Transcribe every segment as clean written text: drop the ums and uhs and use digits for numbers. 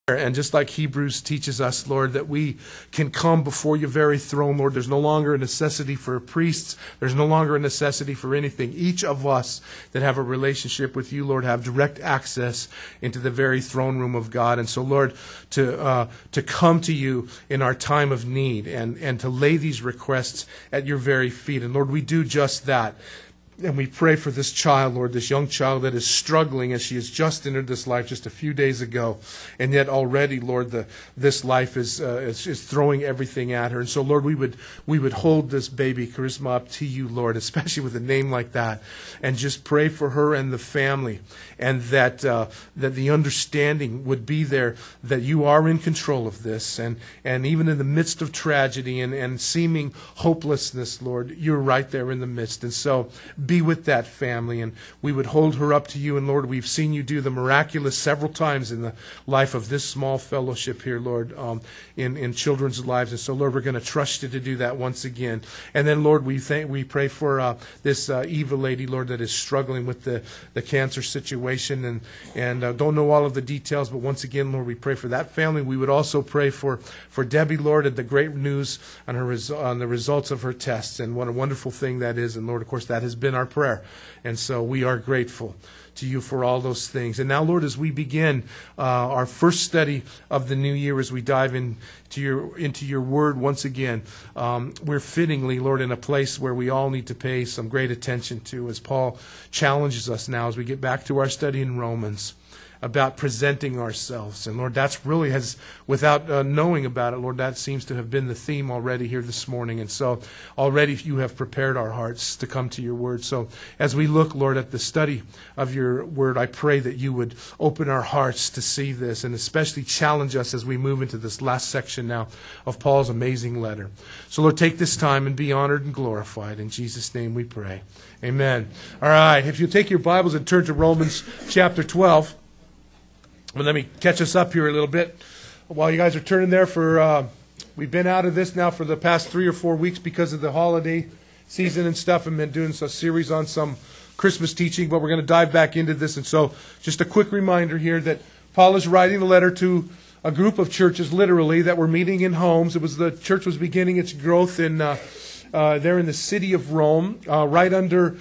And just like Hebrews teaches us, Lord, that we can come before your very throne, Lord. There's no longer a necessity for priests. There's no longer a necessity for anything. Each of us that have a relationship with you, Lord, have direct access into the very throne room of God. And so, Lord, to come to you in our time of need and to lay these requests at your very feet. And Lord, we do just that. And we pray for this child, Lord, this young child that is struggling as she has just entered this life just a few days ago. And yet already, Lord, this life is throwing everything at her. And so, Lord, we would hold this baby, Charisma, up to you, Lord, especially with a name like that. And just pray for her and the family. And that the understanding would be there that you are in control of this. And even in the midst of tragedy and seeming hopelessness, Lord, you're right there in the midst. And so, be with that family, and we would hold her up to you. And Lord, we've seen you do the miraculous several times in the life of this small fellowship here, Lord, in children's lives. And so, Lord, we're going to trust you to do that once again. And then, Lord, we pray for this Eva lady, Lord, that is struggling with the cancer situation and don't know all of the details. But once again, Lord, we pray for that family. We would also pray for Debbie, Lord, and the great news on the results of her tests, and what a wonderful thing that is. And Lord, of course, that has been our prayer. And so we are grateful to you for all those things. And now, Lord, as we begin our first study of the new year, as we dive into your word once again, we're fittingly, Lord, in a place where we all need to pay some great attention to, as Paul challenges us now as we get back to our study in Romans about presenting ourselves. And Lord, that's really without knowing about it, Lord, that seems to have been the theme already here this morning. And so already you have prepared our hearts to come to your word. So as we look, Lord, at the study of your word, I pray that you would open our hearts to see this, and especially challenge us as we move into this last section now of Paul's amazing letter. So Lord, take this time and be honored and glorified. In Jesus' name we pray. Amen. All right. If you take your Bibles and turn to Romans chapter 12. Well, let me catch us up here a little bit. While you guys are turning there, we've been out of this now for the past 3 or 4 weeks because of the holiday season and stuff, and been doing a series on some Christmas teaching, but we're going to dive back into this. And so just a quick reminder here that Paul is writing a letter to a group of churches, literally, that were meeting in homes. The church was beginning its growth in there in the city of Rome, right under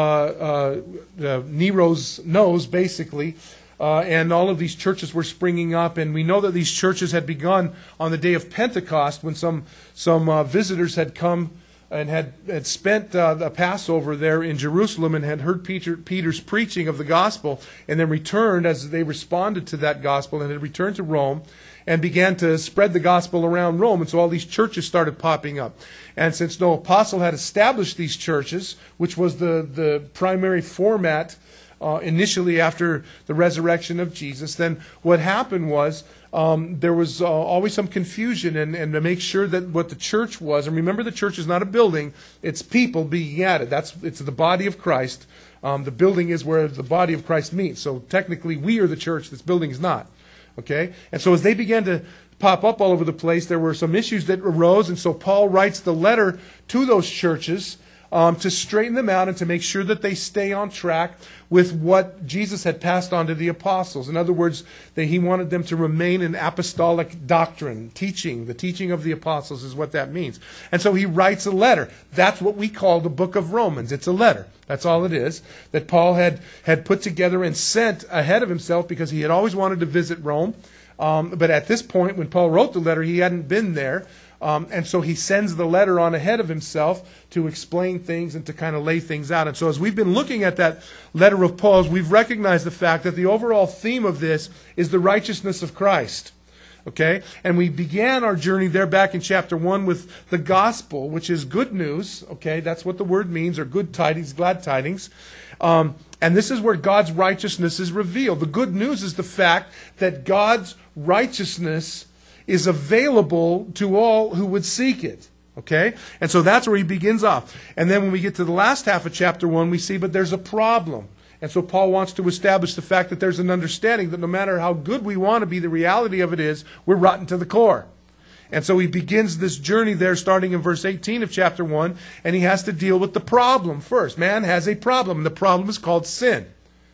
Nero's nose, basically. And all of these churches were springing up, and we know that these churches had begun on the day of Pentecost, when some visitors had come and had spent the Passover there in Jerusalem and had heard Peter's preaching of the gospel, and then returned as they responded to that gospel, and had returned to Rome and began to spread the gospel around Rome. And so all these churches started popping up. And since no apostle had established these churches, which was the primary format initially after the resurrection of Jesus, then what happened was there was always some confusion, and to make sure that what the church was, and remember, the church is not a building, it's people being added. It's the body of Christ. The building is where the body of Christ meets. So technically we are the church, this building is not. Okay? And so as they began to pop up all over the place, there were some issues that arose, and so Paul writes the letter to those churches to straighten them out and to make sure that they stay on track with what Jesus had passed on to the apostles. In other words, that he wanted them to remain in apostolic doctrine, teaching. The teaching of the apostles is what that means. And so he writes a letter. That's what we call the book of Romans. It's a letter. That's all it is, that Paul had put together and sent ahead of himself, because he had always wanted to visit Rome. But at this point, when Paul wrote the letter, he hadn't been there. And so he sends the letter on ahead of himself to explain things and to kind of lay things out. And so as we've been looking at that letter of Paul's, we've recognized the fact that the overall theme of this is the righteousness of Christ. Okay? And we began our journey there back in chapter 1 with the gospel, which is good news. Okay? That's what the word means, or good tidings, glad tidings. And this is where God's righteousness is revealed. The good news is the fact that God's righteousness is available to all who would seek it. Okay? And so that's where he begins off. And then when we get to the last half of chapter 1, we see, but there's a problem. And so Paul wants to establish the fact that there's an understanding that no matter how good we want to be, the reality of it is we're rotten to the core. And so he begins this journey there starting in verse 18 of chapter 1, and he has to deal with the problem first. Man has a problem, and the problem is called sin.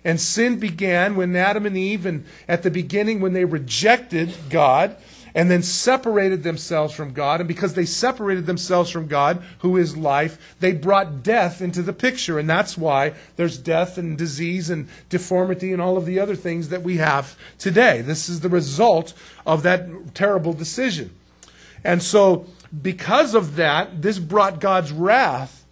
And sin began when Adam and Eve, and at the beginning when they rejected God and then separated themselves from God. And because they separated themselves from God, who is life, they brought death into the picture. And that's why there's death and disease and deformity and all of the other things that we have today. This is the result of that terrible decision. And so because of that, this brought God's wrath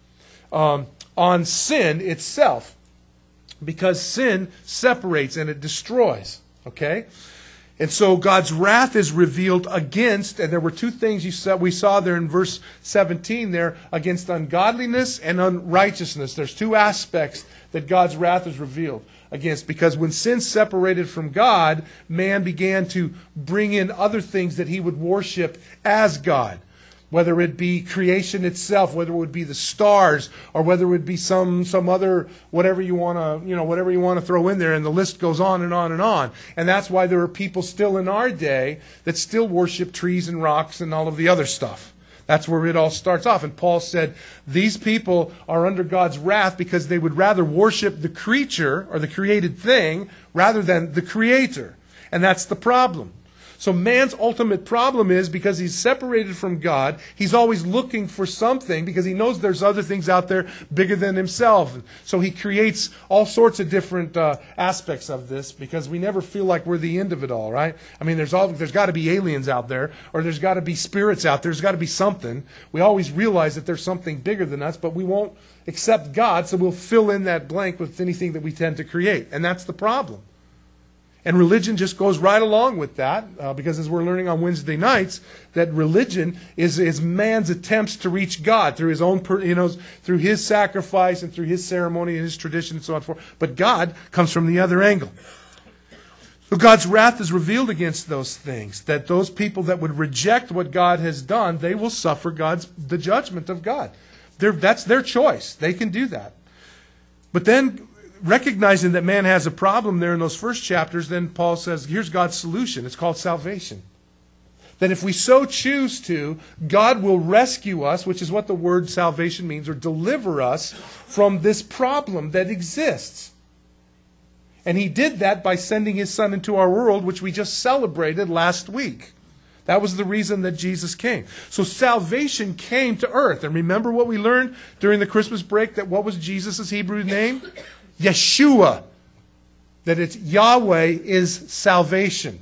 on sin itself. Because sin separates and it destroys. Okay? And so God's wrath is revealed against, and there were two things we saw there in verse 17 there, against ungodliness and unrighteousness. There's two aspects that God's wrath is revealed against. Because when sin separated from God, man began to bring in other things that he would worship as God. Whether it be creation itself, whether it would be the stars, or whether it would be some other whatever you want to throw in there, and the list goes on and on and on. And that's why there are people still in our day that still worship trees and rocks and all of the other stuff. That's where it all starts off. And Paul said, these people are under God's wrath because they would rather worship the creature or the created thing rather than the Creator. And that's the problem. So man's ultimate problem is because he's separated from God, he's always looking for something because he knows there's other things out there bigger than himself. So he creates all sorts of different aspects of this because we never feel like we're the end of it all, right? I mean, there's got to be aliens out there, or there's got to be spirits out there. There's got to be something. We always realize that there's something bigger than us, but we won't accept God, so we'll fill in that blank with anything that we tend to create. And that's the problem. And religion just goes right along with that, because as we're learning on Wednesday nights, that religion is man's attempts to reach God through his own, through his sacrifice and through his ceremony and his tradition and so on and forth. But God comes from the other angle. So God's wrath is revealed against those things, that those people that would reject what God has done, they will suffer the judgment of God. That's their choice. They can do that. But then, recognizing that man has a problem there in those first chapters, then Paul says, here's God's solution. It's called salvation. That if we so choose to, God will rescue us, which is what the word salvation means, or deliver us from this problem that exists. And he did that by sending his Son into our world, which we just celebrated last week. That was the reason that Jesus came. So salvation came to earth. And remember what we learned during the Christmas break, that what was Jesus' Hebrew name? Yeshua. That it's Yahweh is salvation.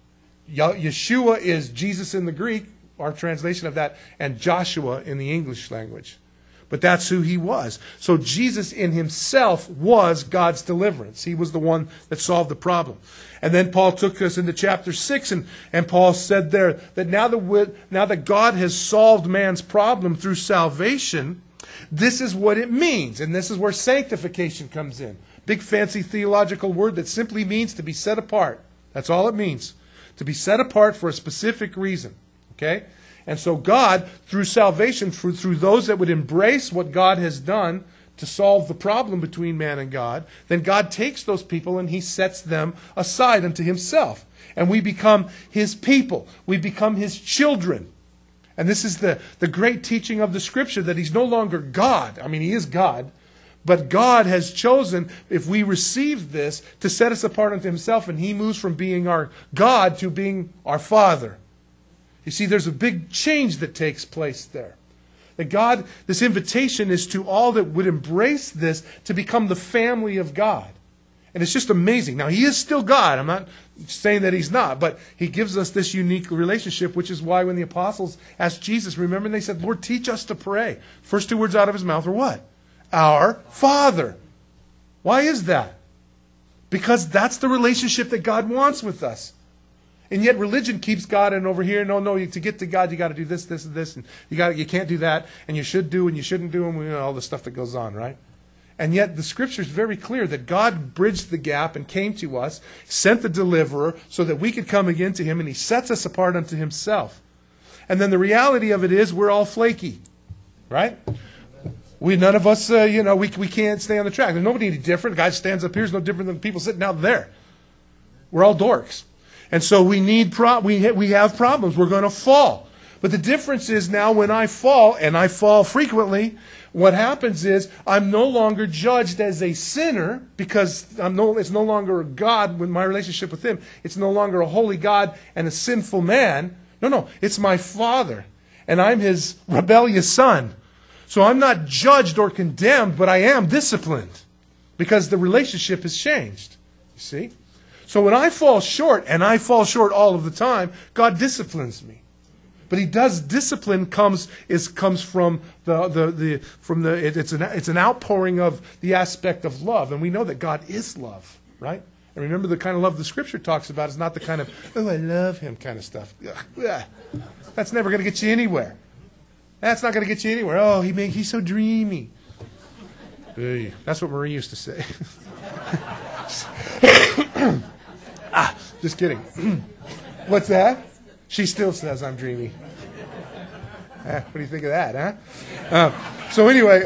Yeshua is Jesus in the Greek, our translation of that, and Joshua in the English language. But that's who he was. So Jesus in himself was God's deliverance. He was the one that solved the problem. And then Paul took us into chapter 6, and Paul said there that now that God has solved man's problem through salvation, this is what it means. And this is where sanctification comes in. Big fancy theological word that simply means to be set apart. That's all it means. To be set apart for a specific reason. Okay? And so God, through salvation, through those that would embrace what God has done to solve the problem between man and God, then God takes those people and he sets them aside unto himself. And we become his people. We become his children. And this is the great teaching of the Scripture, that he's no longer God. I mean, he is God. But God has chosen, if we receive this, to set us apart unto himself, and he moves from being our God to being our Father. You see, there's a big change that takes place there. That God, this invitation is to all that would embrace this to become the family of God. And it's just amazing. Now, he is still God. I'm not saying that he's not, but he gives us this unique relationship, which is why when the apostles asked Jesus, remember, they said, Lord, teach us to pray. First two words out of his mouth were what? Our Father. Why is that? Because that's the relationship that God wants with us. And yet religion keeps God in over here. No, to get to God, you got to do this, this, and this. And you can't do that. And you should do and you shouldn't do, and all the stuff that goes on, right? And yet the Scripture is very clear that God bridged the gap and came to us, sent the deliverer so that we could come again to him, and he sets us apart unto himself. And then the reality of it is we're all flaky, right? None of us, we can't stay on the track. There's nobody any different. The guy stands up here is no different than the people sitting out there. We're all dorks. And so we have problems. We're going to fall. But the difference is now when I fall, and I fall frequently, what happens is I'm no longer judged as a sinner because it's no longer a God with my relationship with him. It's no longer a holy God and a sinful man. No, it's my Father, and I'm his rebellious son. So I'm not judged or condemned, but I am disciplined because the relationship has changed. You see? So when I fall short, and I fall short all of the time, God disciplines me. But he does discipline comes from it's an outpouring of the aspect of love, and we know that God is love, right? And remember, the kind of love the Scripture talks about is not the kind of I love him kind of stuff. That's never going to get you anywhere. That's not going to get you anywhere. Oh, he's so dreamy. Hey, that's what Marie used to say. Just kidding. What's that? She still says I'm dreamy. What do you think of that, huh? So anyway,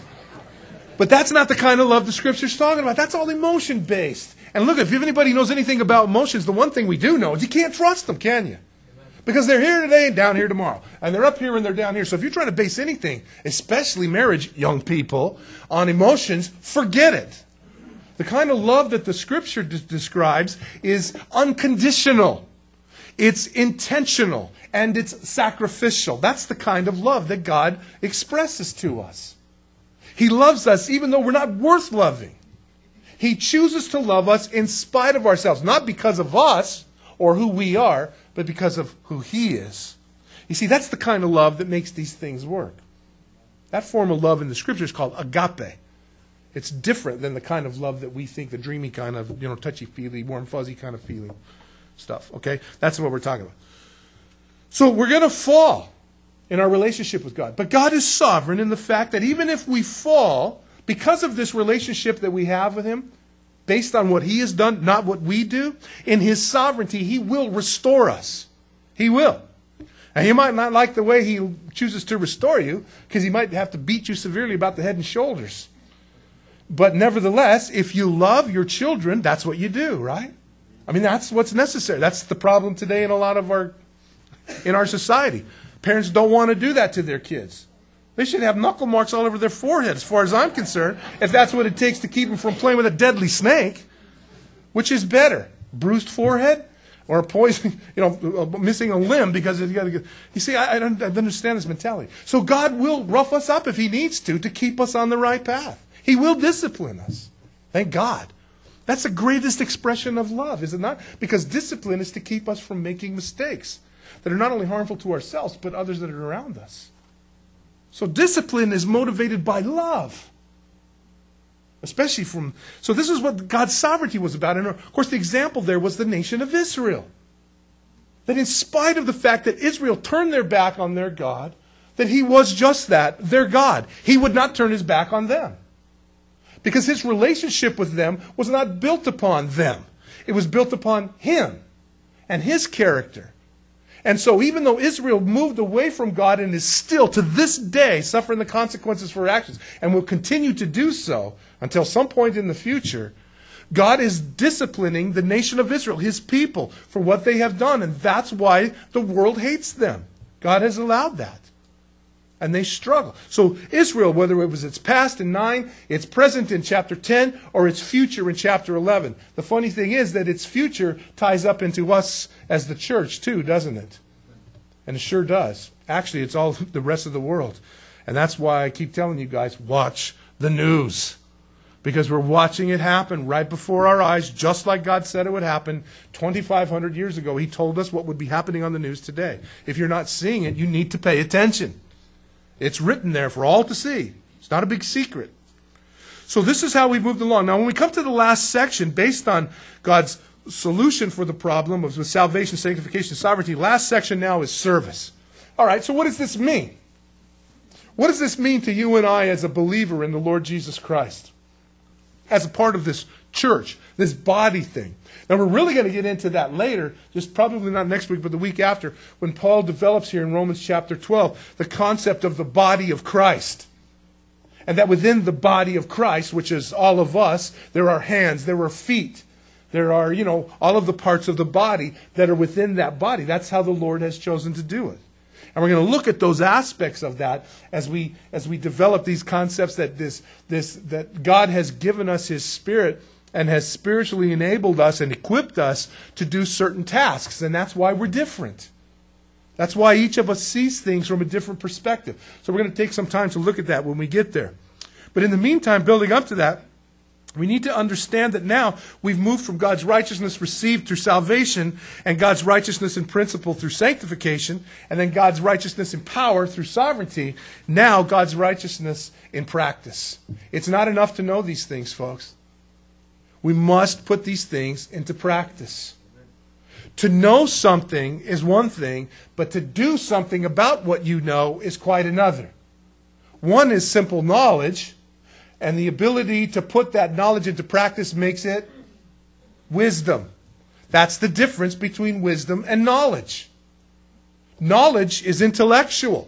but that's not the kind of love the Scripture's talking about. That's all emotion-based. And look, if anybody knows anything about emotions, the one thing we do know is you can't trust them, can you? Because they're here today and down here tomorrow. And they're up here and they're down here. So if you're trying to base anything, especially marriage, young people, on emotions, forget it. The kind of love that the Scripture describes is unconditional. It's intentional, and it's sacrificial. That's the kind of love that God expresses to us. He loves us even though we're not worth loving. He chooses to love us in spite of ourselves, not because of us or who we are, but because of who he is. You see, that's the kind of love that makes these things work. That form of love in the Scripture is called agape. It's different than the kind of love that we think, the dreamy kind of, touchy-feely, warm, fuzzy kind of feeling stuff, okay? That's what we're talking about. So we're going to fall in our relationship with God. But God is sovereign in the fact that even if we fall, because of this relationship that we have with him, based on what he has done, not what we do, in his sovereignty, he will restore us. He will. And he might not like the way he chooses to restore you, because he might have to beat you severely about the head and shoulders. But nevertheless, if you love your children, that's what you do, right? I mean, that's what's necessary. That's the problem today in a lot of in our society. Parents don't want to do that to their kids. They should have knuckle marks all over their forehead, as far as I'm concerned, if that's what it takes to keep them from playing with a deadly snake. Which is better, bruised forehead or a poison, missing a limb because you got to get. You see, I don't understand this mentality. So God will rough us up if he needs to keep us on the right path. He will discipline us. Thank God. That's the greatest expression of love, is it not? Because discipline is to keep us from making mistakes that are not only harmful to ourselves, but others that are around us. So discipline is motivated by love. So this is what God's sovereignty was about. And of course the example there was the nation of Israel. That in spite of the fact that Israel turned their back on their God, that he was just that, their God. He would not turn his back on them. Because his relationship with them was not built upon them. It was built upon him and his character. And so even though Israel moved away from God and is still to this day suffering the consequences for her actions and will continue to do so until some point in the future, God is disciplining the nation of Israel, his people, for what they have done. And that's why the world hates them. God has allowed that. And they struggle. So Israel, whether it was its past in 9, its present in chapter 10, or its future in chapter 11. The funny thing is that its future ties up into us as the church too, doesn't it? And it sure does. Actually, it's all the rest of the world. And that's why I keep telling you guys, watch the news. Because we're watching it happen right before our eyes, just like God said it would happen 2,500 years ago. He told us what would be happening on the news today. If you're not seeing it, you need to pay attention. It's written there for all to see. It's not a big secret. So this is how we moved along. Now, when we come to the last section, based on God's solution for the problem of salvation, sanctification, sovereignty, last section now is service. All right, so what does this mean? What does this mean to you and I as a believer in the Lord Jesus Christ? As a part of this church, this body thing. Now, we're really going to get into that later, just probably not next week, but the week after, when Paul develops here in Romans chapter 12 the concept of the body of Christ. And that within the body of Christ, which is all of us, there are hands, there are feet, there are, all of the parts of the body that are within that body. That's how the Lord has chosen to do it. And we're going to look at those aspects of that as we develop these concepts that God has given us His Spirit and has spiritually enabled us and equipped us to do certain tasks. And that's why we're different. That's why each of us sees things from a different perspective. So we're going to take some time to look at that when we get there. But in the meantime, building up to that, we need to understand that now we've moved from God's righteousness received through salvation and God's righteousness in principle through sanctification, and then God's righteousness in power through sovereignty. Now God's righteousness in practice. It's not enough to know these things, folks. We must put these things into practice. To know something is one thing, but to do something about what you know is quite another. One is simple knowledge, and the ability to put that knowledge into practice makes it wisdom. That's the difference between wisdom and knowledge. Knowledge is intellectual.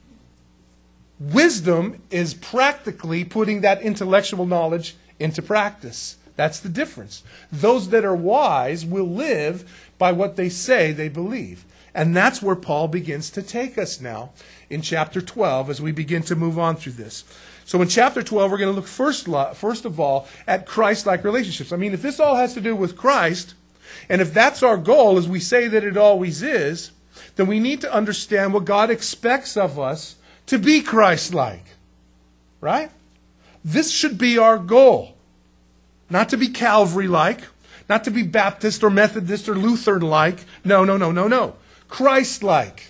Wisdom is practically putting that intellectual knowledge into practice. That's the difference. Those that are wise will live by what they say they believe. And that's where Paul begins to take us now in chapter 12 as we begin to move on through this. So in chapter 12, we're going to look first of all at Christ-like relationships. I mean, if this all has to do with Christ, and if that's our goal, as we say that it always is, then we need to understand what God expects of us to be Christ-like. Right? This should be our goal. Not to be Calvary-like, not to be Baptist or Methodist or Lutheran-like. No. Christ-like.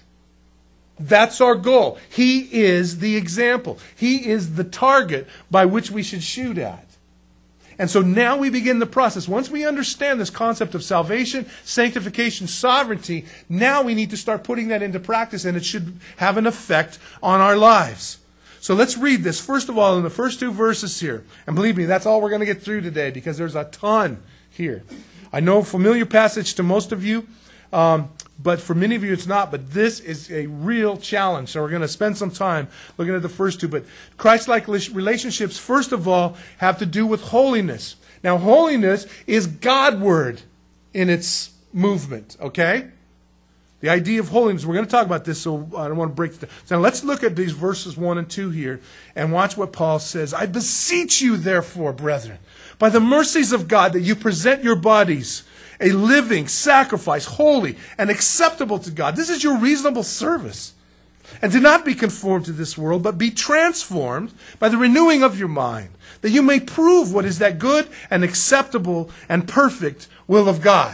That's our goal. He is the example. He is the target by which we should shoot at. And so now we begin the process. Once we understand this concept of salvation, sanctification, sovereignty, now we need to start putting that into practice, and it should have an effect on our lives. So let's read this, first of all, in the first two verses here. And believe me, that's all we're going to get through today, because there's a ton here. I know a familiar passage to most of you, but for many of you it's not. But this is a real challenge. So we're going to spend some time looking at the first two. But Christ-like relationships, first of all, have to do with holiness. Now, holiness is Godward in its movement, okay? The idea of holiness, we're going to talk about this, so I don't want to break it down. So now let's look at these verses 1 and 2 here and watch what Paul says. I beseech you, therefore, brethren, by the mercies of God, that you present your bodies a living sacrifice, holy and acceptable to God. This is your reasonable service. And do not be conformed to this world, but be transformed by the renewing of your mind, that you may prove what is that good and acceptable and perfect will of God.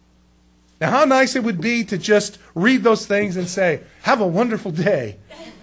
Now, how nice it would be to just read those things and say, have a wonderful day.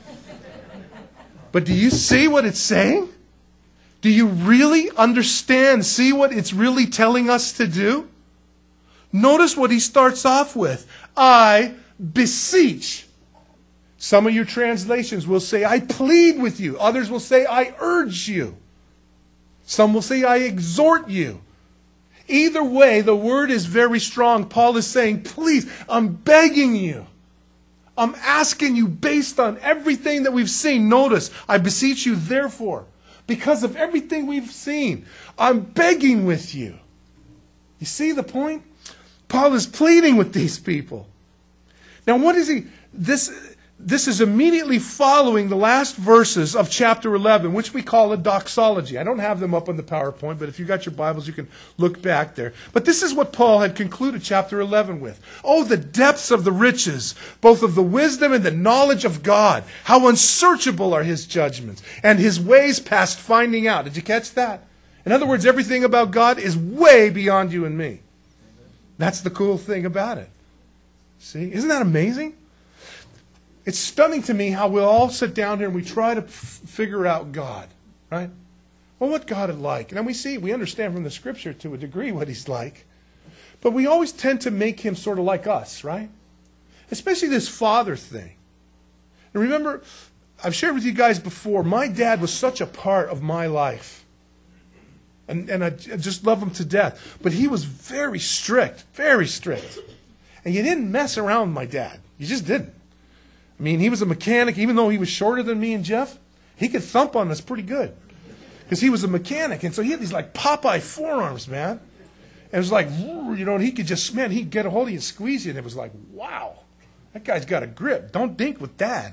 But do you see what it's saying? Do you really understand, see what it's really telling us to do? Notice what he starts off with. I beseech. Some of your translations will say, I plead with you. Others will say, I urge you. Some will say, I exhort you. Either way, the word is very strong. Paul is saying, please, I'm begging you. I'm asking you based on everything that we've seen. Notice, I beseech you, therefore, because of everything we've seen, I'm begging with you. You see the point? Paul is pleading with these people. Now, what is he? This is immediately following the last verses of chapter 11, which we call a doxology. I don't have them up on the PowerPoint, but if you got your Bibles, you can look back there. But this is what Paul had concluded chapter 11 with. Oh, the depths of the riches, both of the wisdom and the knowledge of God. How unsearchable are his judgments, and his ways past finding out. Did you catch that? In other words, everything about God is way beyond you and me. That's the cool thing about it. See? Isn't that amazing? It's stunning to me how we'll all sit down here and we try to figure out God, right? Well, what God is like. And then we understand from the Scripture to a degree what he's like. But we always tend to make him sort of like us, right? Especially this father thing. And remember, I've shared with you guys before, my dad was such a part of my life. And I just love him to death. But he was very strict, very strict. And you didn't mess around with my dad. You just didn't. I mean, he was a mechanic. Even though he was shorter than me and Jeff, he could thump on us pretty good. Because he was a mechanic. And so he had these like Popeye forearms, man. And it was like, you know, he could just, man, he'd get a hold of you and squeeze you. And it was like, wow. That guy's got a grip. Don't dink with Dad.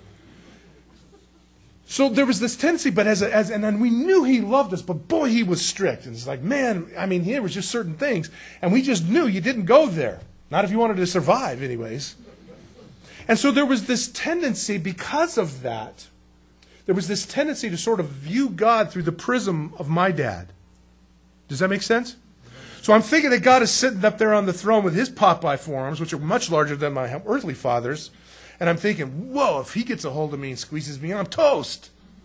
So there was this tendency, but and then we knew he loved us, but boy, he was strict. And it's like, man, I mean, there was just certain things, and we just knew you didn't go there. Not if you wanted to survive, anyways. And so there was this tendency, because of that, there was this tendency to sort of view God through the prism of my dad. Does that make sense? So I'm thinking that God is sitting up there on the throne with his Popeye forearms, which are much larger than my earthly father's. And I'm thinking, whoa, if he gets a hold of me and squeezes me, I'm toast.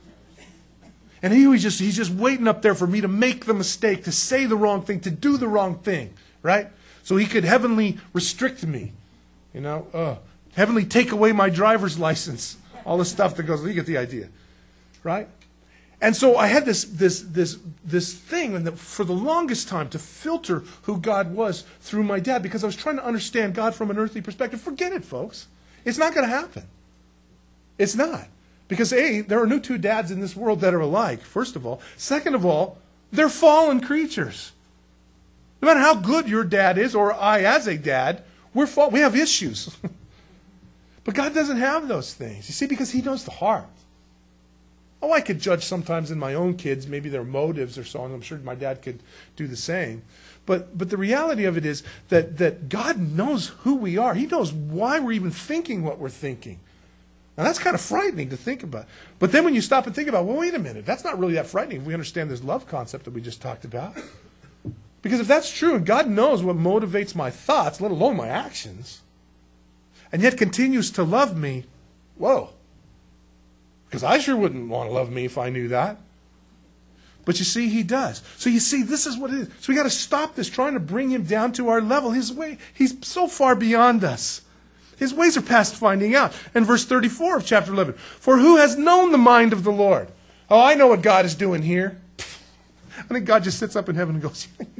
And he's just waiting up there for me to make the mistake, to say the wrong thing, to do the wrong thing, right? So he could heavenly restrict me, heavenly take away my driver's license, all the stuff that goes, you get the idea, right? And so I had this thing, and for the longest time, to filter who God was through my dad, because I was trying to understand God from an earthly perspective. Forget it, folks. It's not going to happen. It's not. Because A, there are no two dads in this world that are alike, first of all. Second of all, they're fallen creatures. No matter how good your dad is, or I as a dad, we have issues. But God doesn't have those things. You see, because he knows the heart. Oh, I could judge sometimes in my own kids, maybe their motives or so on. I'm sure my dad could do the same. But the reality of it is that God knows who we are. He knows why we're even thinking what we're thinking. Now, that's kind of frightening to think about. But then when you stop and think about, well, wait a minute, that's not really that frightening if we understand this love concept that we just talked about. Because if that's true, and God knows what motivates my thoughts, let alone my actions, and yet continues to love me, whoa. Because I sure wouldn't want to love me if I knew that. But you see, he does. So you see, this is what it is. So we got to stop this, trying to bring him down to our level. His way, he's so far beyond us. His ways are past finding out. In verse 34 of chapter 11, for who has known the mind of the Lord? Oh, I know what God is doing here. I think God just sits up in heaven and goes, you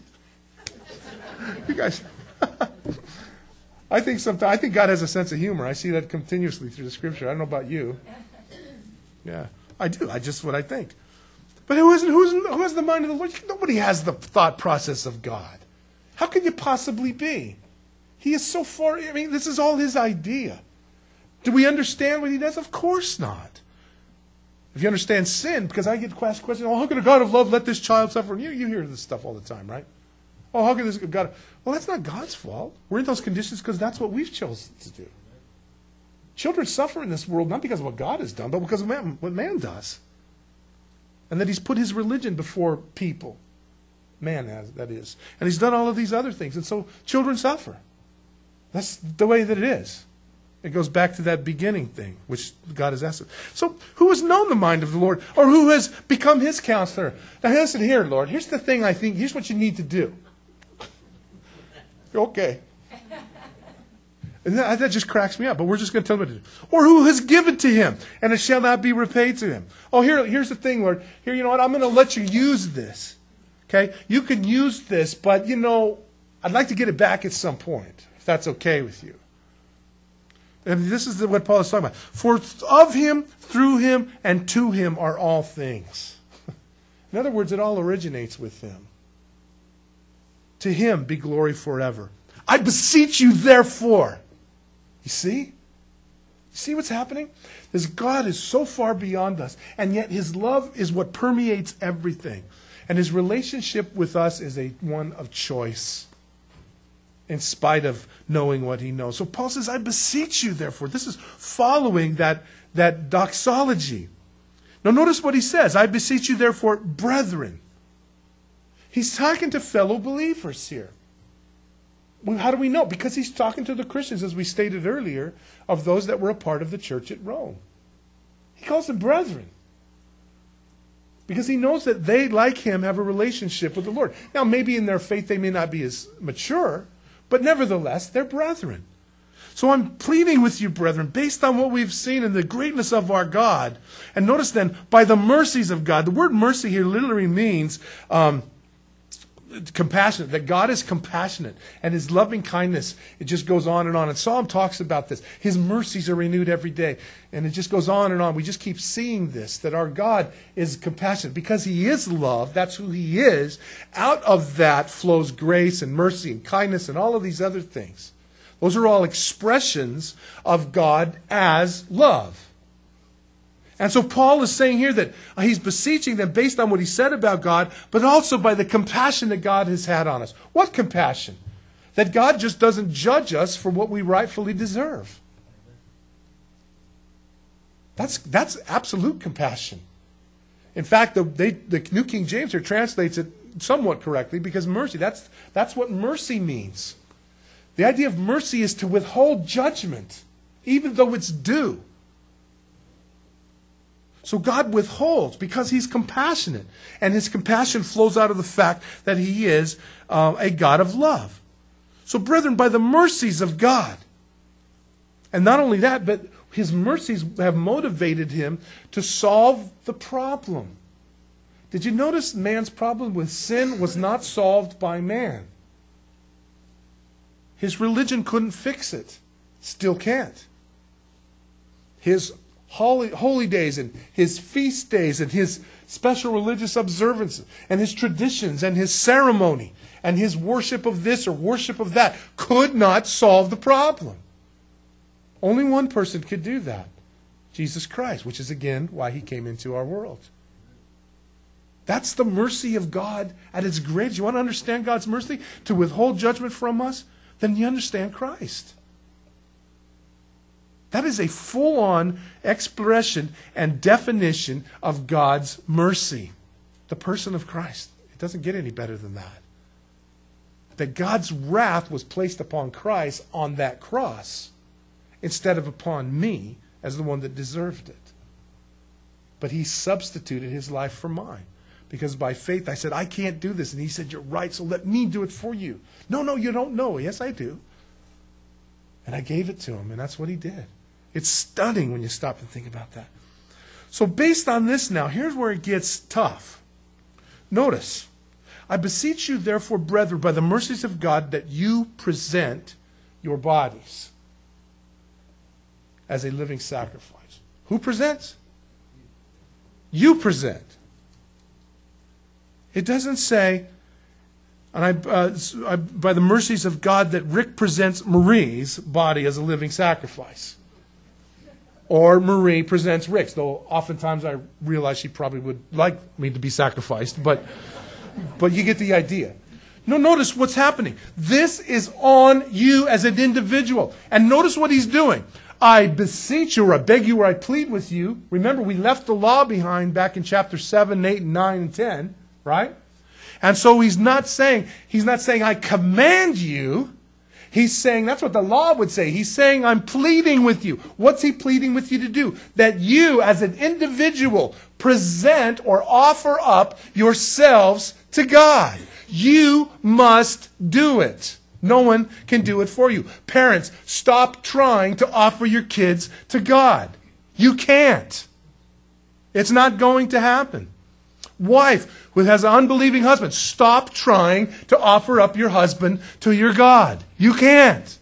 guys. I think God has a sense of humor. I see that continuously through the scripture. I don't know about you. Yeah, I do. Just what I think. But who has the mind of the Lord? Nobody has the thought process of God. How can you possibly be? He is so far, this is all his idea. Do we understand what he does? Of course not. If you understand sin, because I get asked questions, how could a God of love let this child suffer? And you hear this stuff all the time, right? Oh, how could this God? Well, that's not God's fault. We're in those conditions because that's what we've chosen to do. Children suffer in this world not because of what God has done, but because of what man does. And that he's put his religion before people. Man has, that is. And he's done all of these other things. And so children suffer. That's the way that it is. It goes back to that beginning thing, which God has asked us. So who has known the mind of the Lord? Or who has become his counselor? Now listen here, Lord. Here's the thing I think. Here's what you need to do. Okay. And that just cracks me up. But we're just going to tell him what to do. Or who has given to him, and it shall not be repaid to him. Oh, here's the thing, Lord. Here, you know what? I'm going to let you use this. Okay? You can use this, but, I'd like to get it back at some point, if that's okay with you. And this is what Paul is talking about. For of him, through him, and to him are all things. In other words, it all originates with him. To him be glory forever. I beseech you, therefore. You see? You see what's happening? This God is so far beyond us, and yet his love is what permeates everything. And his relationship with us is one of choice, in spite of knowing what he knows. So Paul says, I beseech you, therefore. This is following that doxology. Now notice what he says. I beseech you, therefore, brethren. He's talking to fellow believers here. Well, how do we know? Because he's talking to the Christians, as we stated earlier, of those that were a part of the church at Rome. He calls them brethren. Because he knows that they, like him, have a relationship with the Lord. Now, maybe in their faith they may not be as mature, but nevertheless, they're brethren. So I'm pleading with you, brethren, based on what we've seen in the greatness of our God. And notice then, by the mercies of God. The word mercy here literally means compassionate, that God is compassionate, and his loving kindness, it just goes on. And Psalm talks about this. His mercies are renewed every day. And it just goes on and on. We just keep seeing this, that our God is compassionate. Because he is love, that's who he is. Out of that flows grace and mercy and kindness and all of these other things. Those are all expressions of God as love. And so Paul is saying here that he's beseeching them based on what he said about God, but also by the compassion that God has had on us. What compassion? That God just doesn't judge us for what we rightfully deserve. That's absolute compassion. In fact, the New King James here translates it somewhat correctly, because mercy, that's what mercy means. The idea of mercy is to withhold judgment, even though it's due. So God withholds because he's compassionate. And his compassion flows out of the fact that he is a God of love. So brethren, by the mercies of God, and not only that, but his mercies have motivated him to solve the problem. Did you notice man's problem with sin was not solved by man? His religion couldn't fix it. Still can't. His holy days and his feast days and his special religious observances and his traditions and his ceremony and his worship of this or worship of that could not solve the problem. Only one person could do that. Jesus Christ, which is again why he came into our world. That's the mercy of God at its greatest. You want to understand God's mercy? To withhold judgment from us? Then you understand Christ. That is a full-on expression and definition of God's mercy. The person of Christ. It doesn't get any better than that. That God's wrath was placed upon Christ on that cross instead of upon me as the one that deserved it. But he substituted his life for mine. Because by faith I said, I can't do this. And he said, you're right, so let me do it for you. No, you don't know. Yes, I do. And I gave it to him, and that's what he did. It's stunning when you stop and think about that. So based on this now, here's where it gets tough. Notice, I beseech you therefore, brethren, by the mercies of God, that you present your bodies as a living sacrifice. Who presents? You present. It doesn't say, and by the mercies of God, that Rick presents Marie's body as a living sacrifice. Or Marie presents Rick's, though oftentimes I realize she probably would like me to be sacrificed, but you get the idea. No, notice what's happening. This is on you as an individual. And notice what he's doing. I beseech you, or I beg you, or I plead with you. Remember, we left the law behind back in chapter 7, 8, and 9, and 10, right? And so he's not saying I command you. He's saying, that's what the law would say. He's saying, I'm pleading with you. What's he pleading with you to do? That you, as an individual, present or offer up yourselves to God. You must do it. No one can do it for you. Parents, stop trying to offer your kids to God. You can't. It's not going to happen. Wife who has an unbelieving husband, stop trying to offer up your husband to your God. You can't.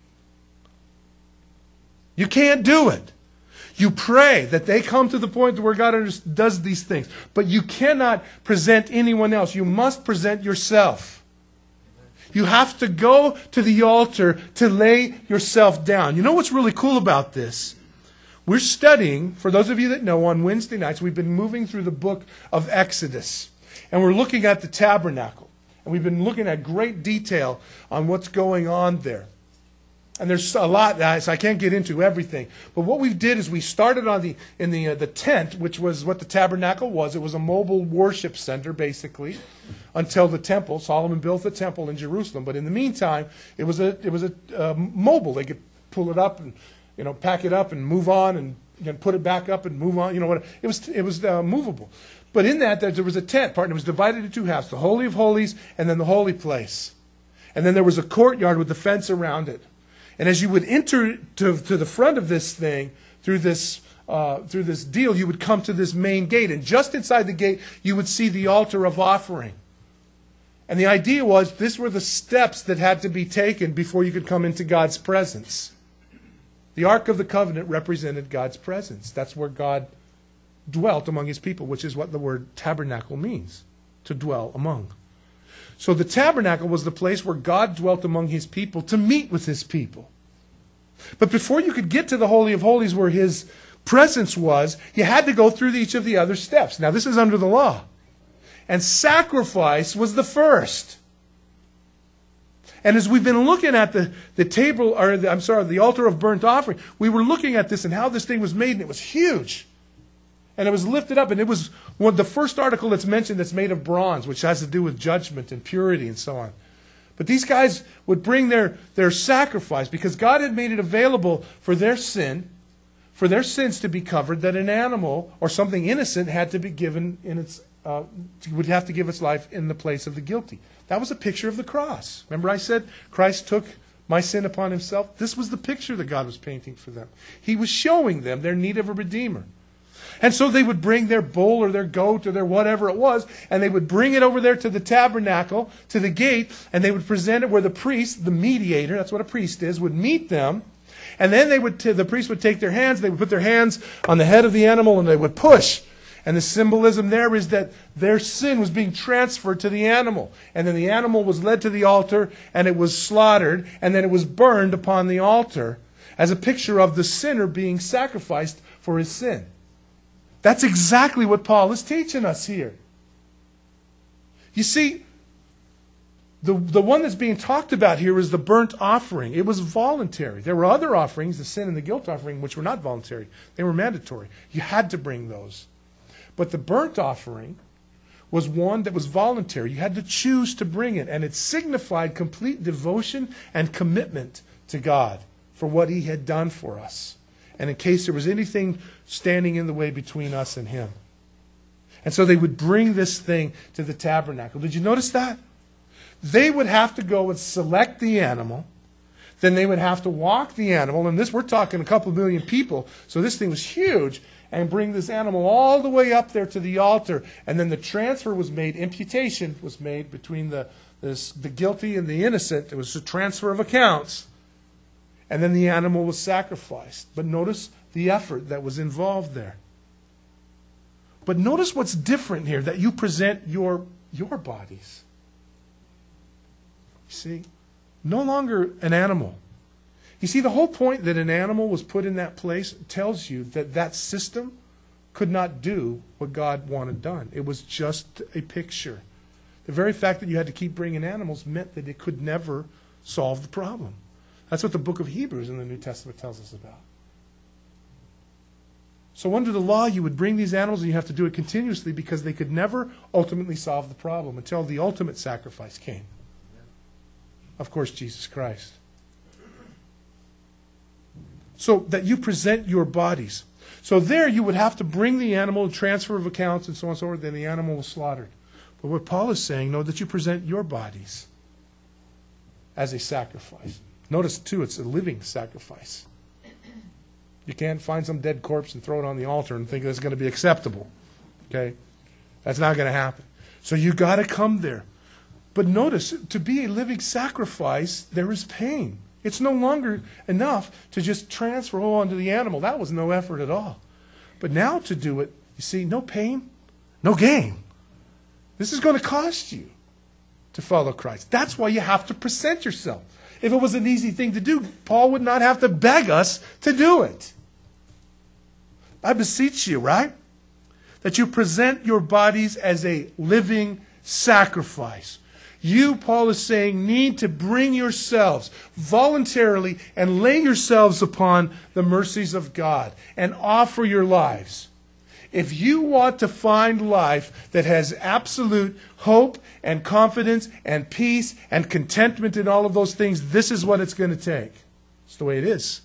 You can't do it. You pray that they come to the point where God does these things. But you cannot present anyone else. You must present yourself. You have to go to the altar to lay yourself down. You know what's really cool about this? We're studying, for those of you that know, on Wednesday nights, we've been moving through the book of Exodus. And we're looking at the tabernacle. And we've been looking at great detail on what's going on there. And there's a lot, so I can't get into everything. But what we did is we started on the tent, which was what the tabernacle was. It was a mobile worship center, basically, until the temple. Solomon built the temple in Jerusalem. But in the meantime, it was a mobile. They could pull it up and pack it up and move on and put it back up and move on. It was movable. But in that, there was a tent part, and it was divided into two halves: the Holy of Holies and then the holy place. And then there was a courtyard with a fence around it. And as you would enter to the front of this thing, through this deal, you would come to this main gate. And just inside the gate, you would see the altar of offering. And the idea was, these were the steps that had to be taken before you could come into God's presence. The Ark of the Covenant represented God's presence. That's where God dwelt among his people, which is what the word tabernacle means, to dwell among. So the tabernacle was the place where God dwelt among his people to meet with his people. But before you could get to the Holy of Holies where his presence was, you had to go through each of the other steps. Now, this is under the law. And sacrifice was the first. And as we've been looking at the altar of burnt offering, we were looking at this and how this thing was made, and it was huge. And it was lifted up, and it was the first article that's mentioned that's made of bronze, which has to do with judgment and purity and so on. But these guys would bring their sacrifice because God had made it available for their sins to be covered, that an animal or something innocent had to be given would have to give its life in the place of the guilty. That was a picture of the cross. Remember I said Christ took my sin upon himself? This was the picture that God was painting for them. He was showing them their need of a redeemer. And so they would bring their bull or their goat or their whatever it was, and they would bring it over there to the tabernacle, to the gate, and they would present it where the priest, the mediator, that's what a priest is, would meet them. And then the priest would take their hands, they would put their hands on the head of the animal, and they would push. And the symbolism there is that their sin was being transferred to the animal. And then the animal was led to the altar, and it was slaughtered, and then it was burned upon the altar as a picture of the sinner being sacrificed for his sin. That's exactly what Paul is teaching us here. You see, the one that's being talked about here is the burnt offering. It was voluntary. There were other offerings, the sin and the guilt offering, which were not voluntary. They were mandatory. You had to bring those. But the burnt offering was one that was voluntary. You had to choose to bring it. And it signified complete devotion and commitment to God for what he had done for us. And in case there was anything standing in the way between us and him. And so they would bring this thing to the tabernacle. Did you notice that? They would have to go and select the animal. Then they would have to walk the animal. And we're talking a couple million people. So this thing was huge. And bring this animal all the way up there to the altar. And then the transfer was made, imputation was made between the guilty and the innocent. It was a transfer of accounts. And then the animal was sacrificed. But notice the effort that was involved there. But notice what's different here, that you present your bodies. You see? No longer an animal. You see, the whole point that an animal was put in that place tells you that that system could not do what God wanted done. It was just a picture. The very fact that you had to keep bringing animals meant that it could never solve the problem. That's what the book of Hebrews in the New Testament tells us about. So under the law, you would bring these animals and you have to do it continuously because they could never ultimately solve the problem until the ultimate sacrifice came. Of course, Jesus Christ. So that you present your bodies. So there you would have to bring the animal, transfer of accounts and so on and so forth, then the animal was slaughtered. But what Paul is saying, no, that you present your bodies as a sacrifice. Notice, too, it's a living sacrifice. You can't find some dead corpse and throw it on the altar and think that's going to be acceptable. Okay? That's not going to happen. So you got to come there. But notice, to be a living sacrifice, there is pain. It's no longer enough to just transfer onto the animal. That was no effort at all. But now to do it, you see, no pain, no gain. This is going to cost you to follow Christ. That's why you have to present yourself. If it was an easy thing to do, Paul would not have to beg us to do it. I beseech you, right? That you present your bodies as a living sacrifice. You, Paul is saying, need to bring yourselves voluntarily and lay yourselves upon the mercies of God and offer your lives. If you want to find life that has absolute hope and confidence and peace and contentment in all of those things, this is what it's going to take. It's the way it is.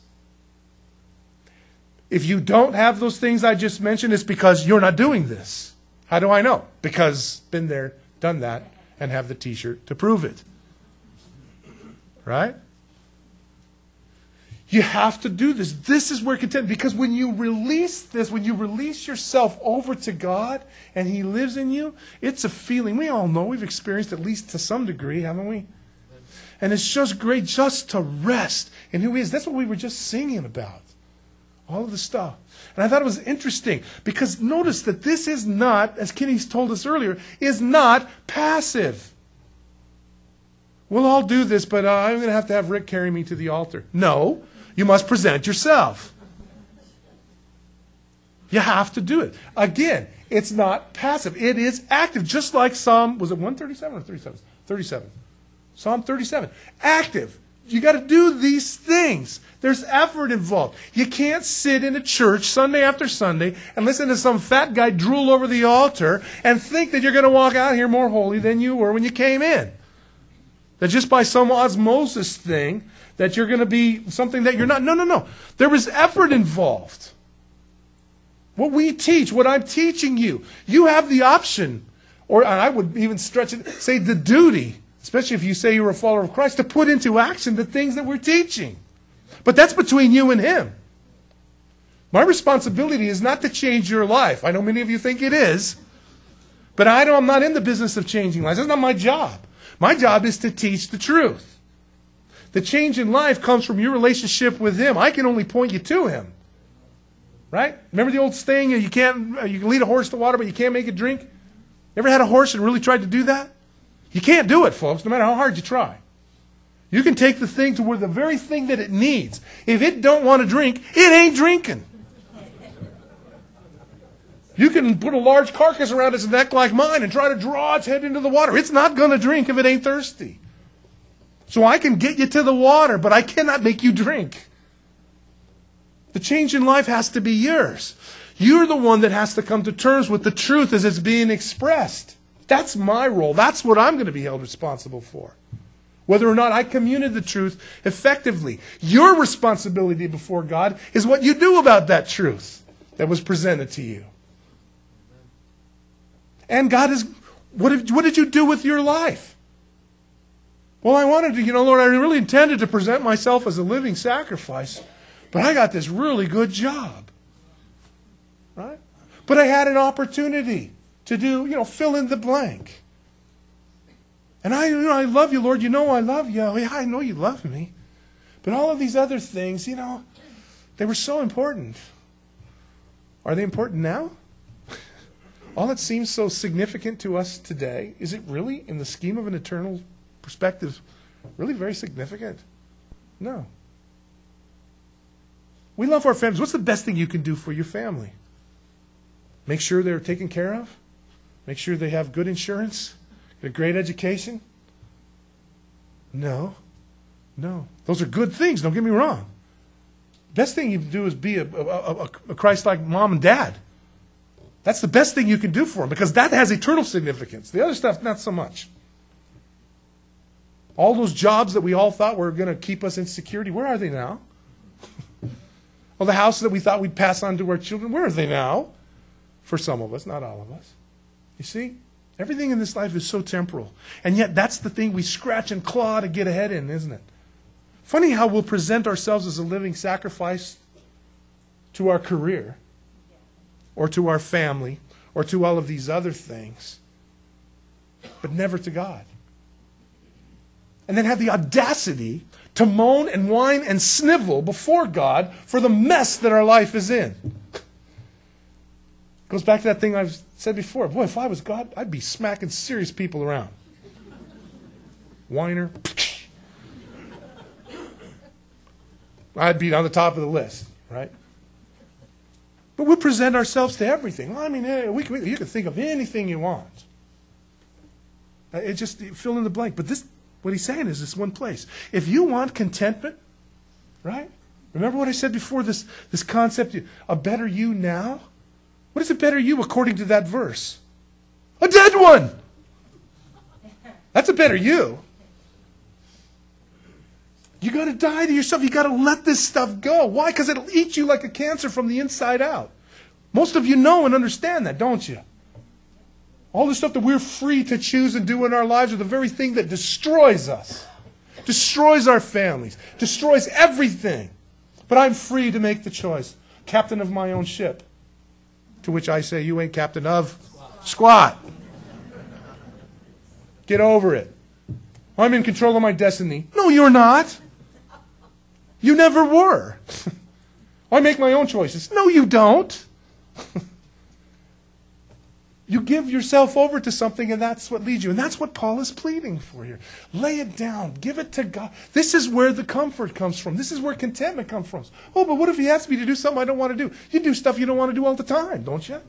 If you don't have those things I just mentioned, it's because you're not doing this. How do I know? Because been there, done that, and have the t-shirt to prove it. Right? You have to do this. This is where content, because when you release this, when you release yourself over to God and He lives in you, it's a feeling. We all know, we've experienced at least to some degree, haven't we? And it's just great just to rest in who He is. That's what we were just singing about. All of the stuff. And I thought it was interesting because notice that this is not, as Kenny's told us earlier, is not passive. We'll all do this, but I'm going to have Rick carry me to the altar. No. You must present yourself. You have to do it. Again, it's not passive. It is active. Just like Psalm, was it 137 or 37? 37. Psalm 37. Active. You got to do these things. There's effort involved. You can't sit in a church Sunday after Sunday and listen to some fat guy drool over the altar and think that you're going to walk out here more holy than you were when you came in. That just by some osmosis thing, that you're going to be something that you're not. No, no, no. There is effort involved. What we teach, what I'm teaching you, you have the option, or I would even stretch it, say the duty, especially if you say you're a follower of Christ, to put into action the things that we're teaching. But that's between you and Him. My responsibility is not to change your life. I know many of you think it is. But I'm not in the business of changing lives. That's not my job. My job is to teach the truth. The change in life comes from your relationship with Him. I can only point you to Him. Right? Remember the old saying, you can lead a horse to water, but you can't make it drink? You ever had a horse and really tried to do that? You can't do it, folks, no matter how hard you try. You can take the thing to where the very thing that it needs. If it don't want to drink, it ain't drinking. You can put a large carcass around its neck like mine and try to draw its head into the water. It's not going to drink if it ain't thirsty. So I can get you to the water, but I cannot make you drink. The change in life has to be yours. You're the one that has to come to terms with the truth as it's being expressed. That's my role. That's what I'm going to be held responsible for. Whether or not I communicate the truth effectively. Your responsibility before God is what you do about that truth that was presented to you. And God is, what did you do with your life? Well, I wanted to, Lord, I really intended to present myself as a living sacrifice, but I got this really good job. Right? But I had an opportunity to do, fill in the blank. And I love you, Lord. You know I love you. Yeah, I know you love me. But all of these other things, they were so important. Are they important now? All that seems so significant to us today, is it really, in the scheme of an eternal perspective, really very significant? No. We love our families. What's the best thing you can do for your family? Make sure they're taken care of? Make sure they have good insurance? A great education? No. Those are good things, don't get me wrong. Best thing you can do is be a Christ-like mom and dad. That's the best thing you can do for them, because that has eternal significance. The other stuff, not so much. All those jobs that we all thought were going to keep us in security, where are they now? Well, the houses that we thought we'd pass on to our children, where are they now? For some of us, not all of us. You see? Everything in this life is so temporal. And yet that's the thing we scratch and claw to get ahead in, isn't it? Funny how we'll present ourselves as a living sacrifice to our career, or to our family, or to all of these other things, but never to God. And then have the audacity to moan and whine and snivel before God for the mess that our life is in. Goes back to that thing I've said before. Boy, if I was God, I'd be smacking serious people around. Whiner. I'd be on the top of the list, right? But we present ourselves to everything. Well, you can think of anything you want. It just fill in the blank. But what he's saying is this one place. If you want contentment, right? Remember what I said before, this concept, a better you now? What is a better you according to that verse? A dead one! That's a better you. You got to die to yourself. You got to let this stuff go. Why? Because it'll eat you like a cancer from the inside out. Most of you know and understand that, don't you? All the stuff that we're free to choose and do in our lives are the very thing that destroys us. Destroys our families. Destroys everything. But I'm free to make the choice. Captain of my own ship. To which I say, you ain't captain of squat. Get over it. I'm in control of my destiny. No, you're not. You never were. I make my own choices. No, you don't. You give yourself over to something, and that's what leads you. And that's what Paul is pleading for here. Lay it down. Give it to God. This is where the comfort comes from. This is where contentment comes from. Oh, but what if he asks me to do something I don't want to do? You do stuff you don't want to do all the time, don't you?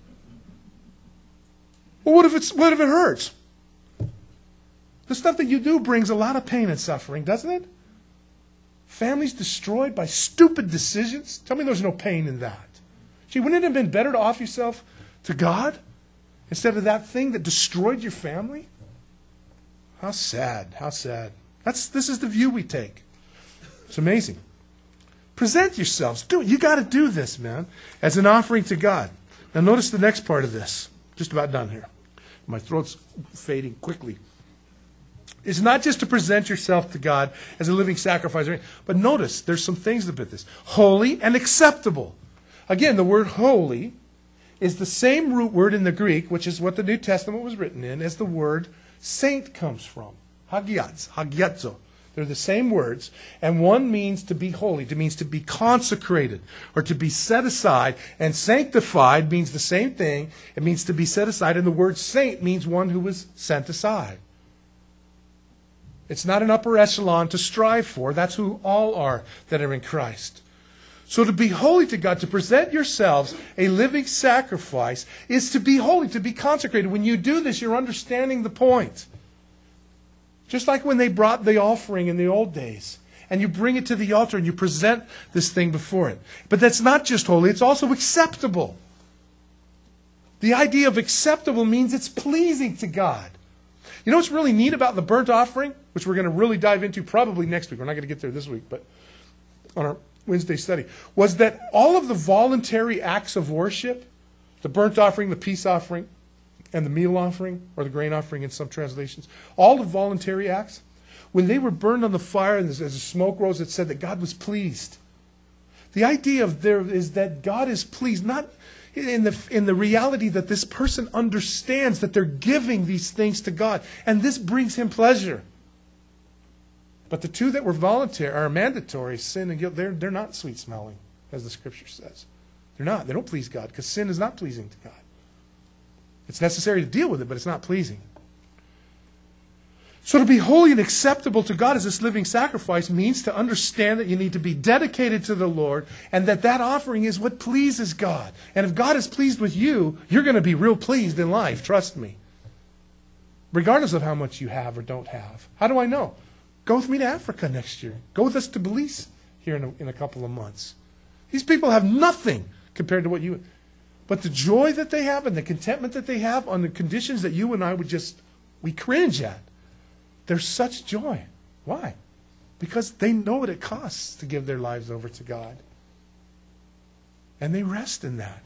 Well, what if it hurts? The stuff that you do brings a lot of pain and suffering, doesn't it? Families destroyed by stupid decisions. Tell me there's no pain in that. Gee, wouldn't it have been better to offer yourself to God instead of that thing that destroyed your family? How sad, how sad. This is the view we take. It's amazing. Present yourselves. Do it. You got to do this, man, as an offering to God. Now notice the next part of this. Just about done here. My throat's fading quickly. It's not just to present yourself to God as a living sacrifice, but notice there's some things about this. Holy and acceptable. Again, the word holy is the same root word in the Greek, which is what the New Testament was written in, as the word saint comes from. Hagiazo. They're the same words, and one means to be holy. It means to be consecrated or to be set aside, and sanctified means the same thing. It means to be set aside, and the word saint means one who was sent aside. It's not an upper echelon to strive for. That's who all are that are in Christ. So to be holy to God, to present yourselves a living sacrifice, is to be holy, to be consecrated. When you do this, you're understanding the point. Just like when they brought the offering in the old days, and you bring it to the altar and you present this thing before it. But that's not just holy, it's also acceptable. The idea of acceptable means it's pleasing to God. You know what's really neat about the burnt offering, which we're going to really dive into probably next week. We're not going to get there this week, but on our Wednesday study, was that all of the voluntary acts of worship, the burnt offering, the peace offering, and the meal offering, or the grain offering in some translations, all the voluntary acts, when they were burned on the fire and as the smoke rose, it said that God was pleased. The idea of there is that God is pleased, not in the reality that this person understands that they're giving these things to God, and this brings him pleasure. But the two that were voluntary are mandatory, sin and guilt. They're not sweet smelling, as the Scripture says. They're not. They don't please God, because sin is not pleasing to God. It's necessary to deal with it, but it's not pleasing. So to be holy and acceptable to God as this living sacrifice means to understand that you need to be dedicated to the Lord, and that offering is what pleases God. And if God is pleased with you, you're going to be real pleased in life, trust me. Regardless of how much you have or don't have. How do I know? Go with me to Africa next year. Go with us to Belize here in a couple of months. These people have nothing compared to what you... But the joy that they have and the contentment that they have on the conditions that you and I we cringe at. There's such joy. Why? Because they know what it costs to give their lives over to God. And they rest in that.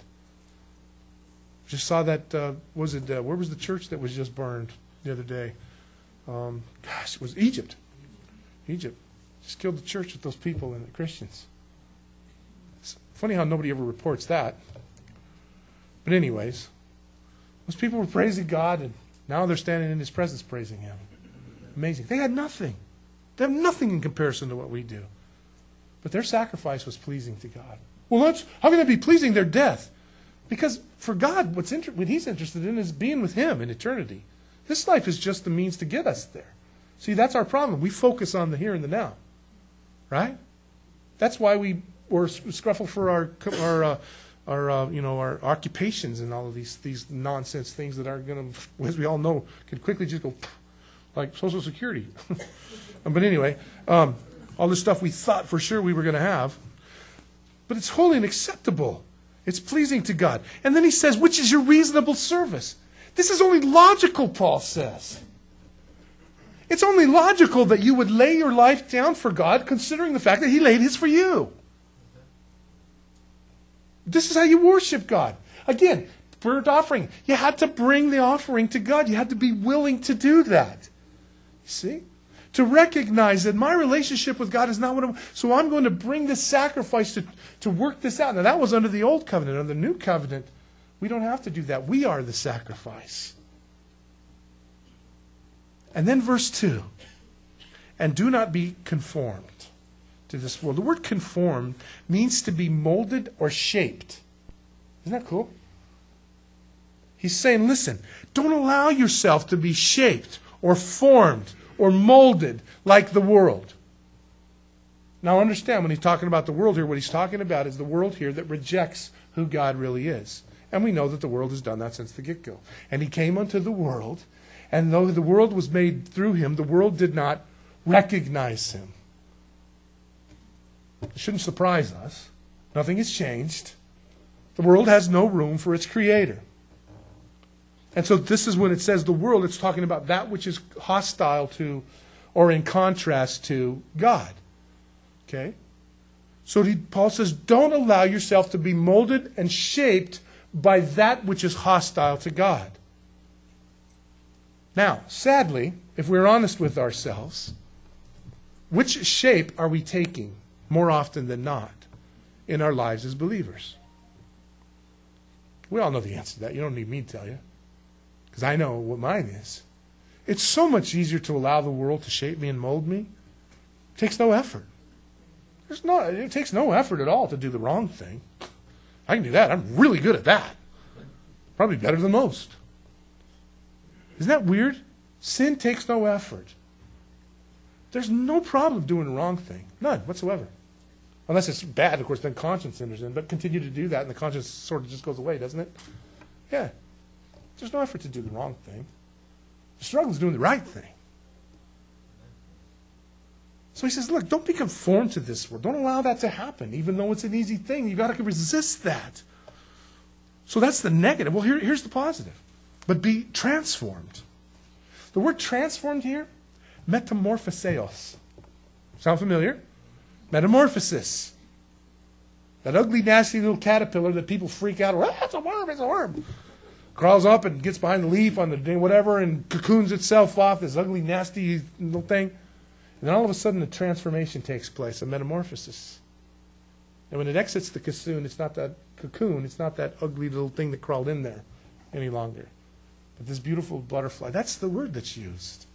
Just saw that, where was the church that was just burned the other day? It was Egypt. Egypt. Just killed the church with those people and the Christians. It's funny how nobody ever reports that. But anyways, those people were praising God, and now they're standing in His presence praising Him. Amazing. They had nothing. They have nothing in comparison to what we do. But their sacrifice was pleasing to God. Well, how can it be pleasing? Their death. Because for God, what He's interested in is being with Him in eternity. This life is just the means to get us there. See, that's our problem. We focus on the here and the now. Right? That's why we're scruffle for our occupations and all of these nonsense things that are going to, as we all know, can quickly just go like Social Security. But anyway, all this stuff we thought for sure we were going to have. But it's holy and acceptable. It's pleasing to God. And then he says, which is your reasonable service? This is only logical, Paul says. It's only logical that you would lay your life down for God, considering the fact that He laid His for you. This is how you worship God. Again, burnt offering. You had to bring the offering to God. You had to be willing to do that. You see? To recognize that my relationship with God is not what so I'm going to bring this sacrifice to work this out. Now that was under the old covenant. Under the new covenant, we don't have to do that. We are the sacrifice. And then verse 2. And do not be conformed to this world. The word conform means to be molded or shaped. Isn't that cool? He's saying, listen, don't allow yourself to be shaped or formed or molded like the world. Now understand, when he's talking about the world here, what he's talking about is the world here that rejects who God really is. And we know that the world has done that since the get-go. And he came unto the world, and though the world was made through him, the world did not recognize him. It shouldn't surprise us. Nothing has changed. The world has no room for its creator. And so this is when it says the world, it's talking about that which is hostile to or in contrast to God. Okay? So Paul says, don't allow yourself to be molded and shaped by that which is hostile to God. Now, sadly, if we're honest with ourselves, which shape are we taking more often than not in our lives as believers? We all know the answer to that. You don't need me to tell you, because I know what mine is. It's so much easier to allow the world to shape me and mold me. It takes no effort. It takes no effort at all to do the wrong thing. I can do that. I'm really good at that. Probably better than most. Isn't that weird? Sin takes no effort. There's no problem doing the wrong thing. None whatsoever. Unless it's bad, of course, then conscience enters in. But continue to do that, and the conscience sort of just goes away, doesn't it? Yeah. There's no effort to do the wrong thing. The struggle is doing the right thing. So he says, look, don't be conformed to this world. Don't allow that to happen, even though it's an easy thing. You've got to resist that. So that's the negative. Well, here's the positive. But be transformed. The word transformed here, metamorphoseos. Sound familiar? Metamorphosis. That ugly, nasty little caterpillar that people freak out. Oh, it's a worm, it's a worm. Crawls up and gets behind the leaf on the whatever and cocoons itself off, this ugly, nasty little thing. And then all of a sudden a transformation takes place, a metamorphosis. And when it exits the cocoon, it's not that ugly little thing that crawled in there any longer. But this beautiful butterfly, that's the word that's used.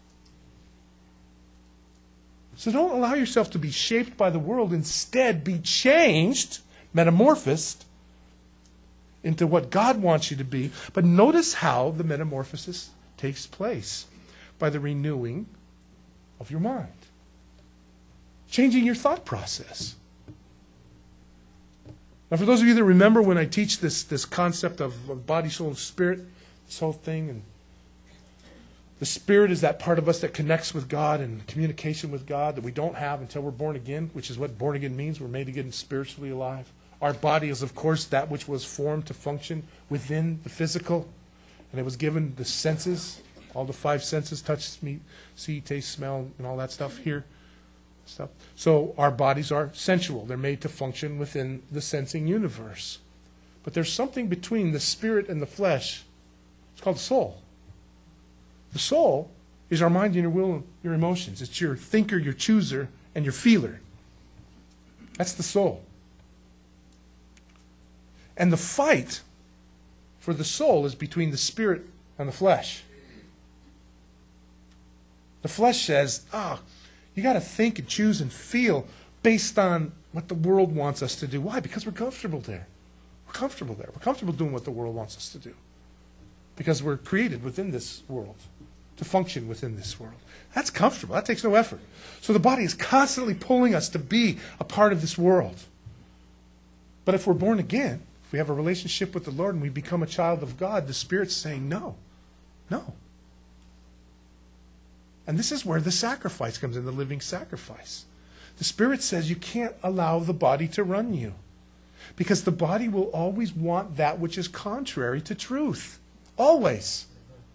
So don't allow yourself to be shaped by the world. Instead, be changed, metamorphosed, into what God wants you to be. But notice how the metamorphosis takes place. By the renewing of your mind. Changing your thought process. Now, for those of you that remember when I teach this concept of body, soul, and spirit, this whole thing, and the spirit is that part of us that connects with God and communication with God that we don't have until we're born again, which is what born again means. We're made again spiritually alive. Our body is, of course, that which was formed to function within the physical, and it was given the senses, all the 5 senses, touch, see, taste, smell, and all that stuff here. So our bodies are sensual. They're made to function within the sensing universe. But there's something between the spirit and the flesh. It's called the soul. The soul is our mind and your will and your emotions. It's your thinker, your chooser, and your feeler. That's the soul. And the fight for the soul is between the spirit and the flesh. The flesh says, you got to think and choose and feel based on what the world wants us to do. Why? Because we're comfortable there. We're comfortable there. We're comfortable doing what the world wants us to do. Because we're created within this world, to function within this world. That's comfortable. That takes no effort. So the body is constantly pulling us to be a part of this world. But if we're born again, if we have a relationship with the Lord and we become a child of God, the Spirit's saying no. No. And this is where the sacrifice comes in, the living sacrifice. The Spirit says you can't allow the body to run you. Because the body will always want that which is contrary to truth. Always.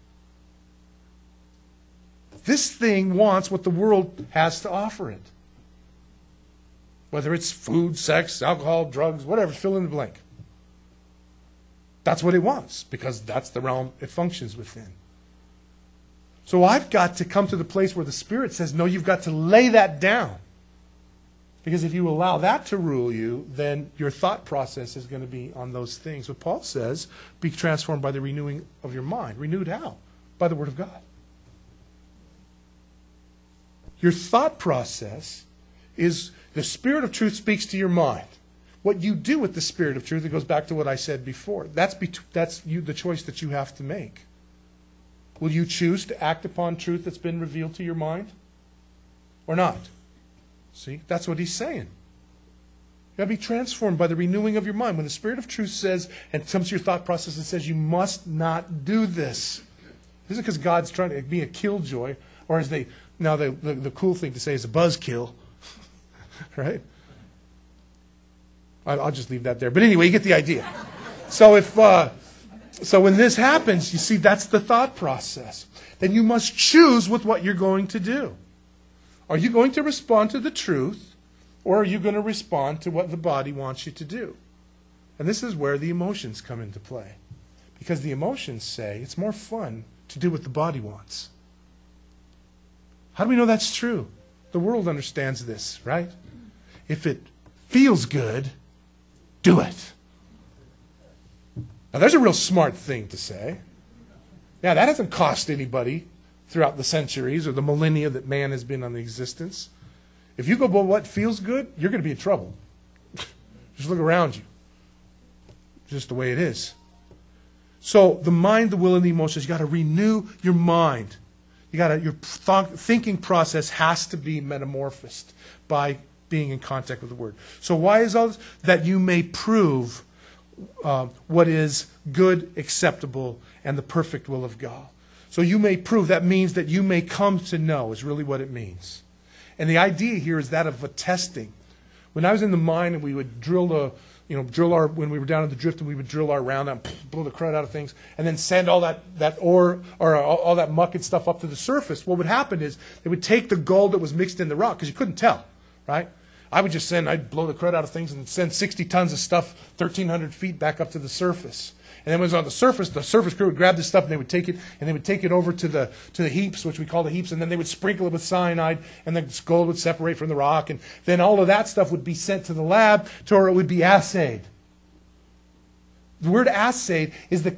This thing wants what the world has to offer it. Whether it's food, sex, alcohol, drugs, whatever, fill in the blank. That's what it wants, because that's the realm it functions within. So I've got to come to the place where the Spirit says, no, you've got to lay that down. Because if you allow that to rule you, then your thought process is going to be on those things. But Paul says, be transformed by the renewing of your mind. Renewed how? By the Word of God. Your thought process is, the Spirit of truth speaks to your mind. what you do with the Spirit of truth, it goes back to what I said before. That's the choice that you have to make. Will you choose to act upon truth that's been revealed to your mind or not? See, that's what he's saying. You got to be transformed by the renewing of your mind. When the Spirit of truth says, and comes to your thought process and says, you must not do this. This isn't because God's trying to be a killjoy, or as the cool thing to say is a buzzkill, right? I'll just leave that there. But anyway, you get the idea. So so when this happens, you see, that's the thought process. Then you must choose with what you're going to do. Are you going to respond to the truth, or are you going to respond to what the body wants you to do? And this is where the emotions come into play. Because the emotions say it's more fun to do what the body wants. How do we know that's true? The world understands this, right? If it feels good, do it. Now, there's a real smart thing to say. Yeah, that hasn't cost anybody throughout the centuries or the millennia that man has been on the existence. If you go by what feels good, you're going to be in trouble. Just look around you. Just the way it is. So the mind, the will, and the emotions, you got to renew your mind. Your thinking process has to be metamorphosed by being in contact with the Word. So why is all this? That you may prove what is good, acceptable, and the perfect will of God. So you may prove, that means that you may come to know, is really what it means. And the idea here is that of a testing. When I was in the mine and we would when we were down in the drift and we would drill our round out, blow the crud out of things, and then send all that ore or all that muck and stuff up to the surface, what would happen is they would take the gold that was mixed in the rock, because you couldn't tell, right? I'd blow the crud out of things and send 60 tons of stuff 1,300 feet back up to the surface. And then when it was on the surface crew would grab this stuff and they would take it over to the heaps, which we call the heaps, and then they would sprinkle it with cyanide, and the gold would separate from the rock, and then all of that stuff would be sent to the lab where it would be assayed. The word assayed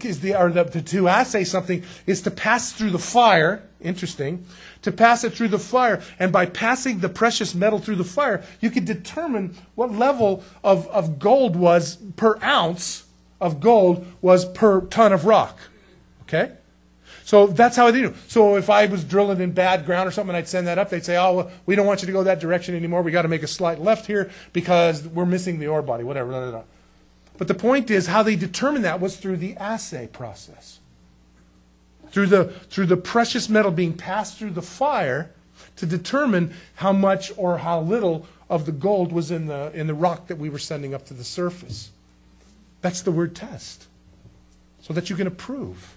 to assay something is to pass through the fire. Interesting. To pass it through the fire. And by passing the precious metal through the fire, you could determine what level of gold was per ounce of gold was per ton of rock. Okay? So that's how they do. So if I was drilling in bad ground or something, I'd send that up. They'd say, oh, well, we don't want you to go that direction anymore. We got to make a slight left here because we're missing the ore body, whatever. Blah, blah, blah. But the point is, how they determined that was through the assay process. Through the precious metal being passed through the fire to determine how much or how little of the gold was in the rock that we were sending up to the surface. That's the word test. So that you can approve.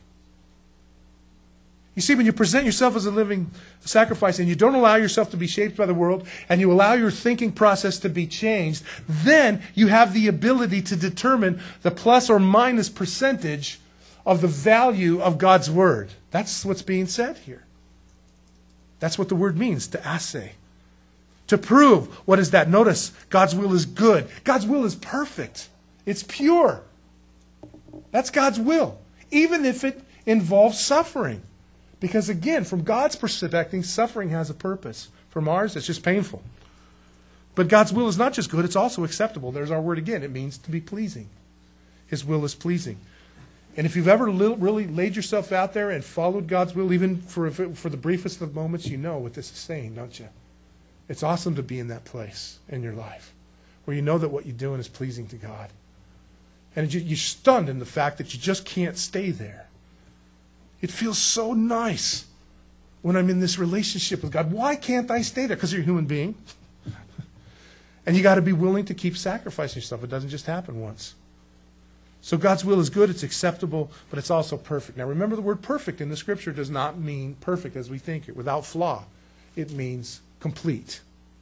You see, when you present yourself as a living sacrifice and you don't allow yourself to be shaped by the world and you allow your thinking process to be changed, then you have the ability to determine the plus or minus percentage of the value of God's Word. That's what's being said here. That's what the word means, to assay. To prove. What is that? Notice, God's will is good. God's will is perfect. It's pure. That's God's will. Even if it involves suffering. Because again, from God's perspective, suffering has a purpose. From ours, it's just painful. But God's will is not just good, it's also acceptable. There's our word again. It means to be pleasing. His will is pleasing. And if you've ever really laid yourself out there and followed God's will, even for the briefest of moments, you know what this is saying, don't you? It's awesome to be in that place in your life where you know that what you're doing is pleasing to God. And you're stunned in the fact that you just can't stay there. It feels so nice when I'm in this relationship with God. Why can't I stay there? Because you're a human being. And you got to be willing to keep sacrificing yourself. It doesn't just happen once. So God's will is good, it's acceptable, but it's also perfect. Now remember, the word perfect in the Scripture does not mean perfect as we think it, without flaw. It means complete.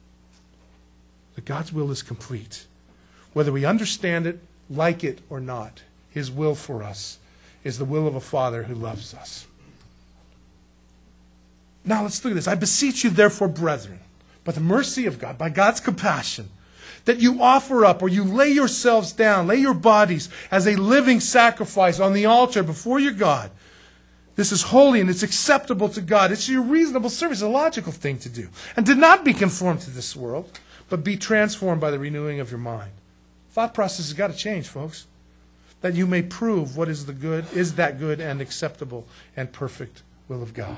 That God's will is complete. Whether we understand it, like it, or not, His will for us is the will of a Father who loves us. Now let's look at this. I beseech you, therefore, brethren, by the mercy of God, by God's compassion, that you offer up or you lay yourselves down, lay your bodies as a living sacrifice on the altar before your God. This is holy and it's acceptable to God. It's your reasonable service, a logical thing to do. And do not be conformed to this world, but be transformed by the renewing of your mind. Thought process has got to change, folks. That you may prove what is that good and acceptable and perfect will of God.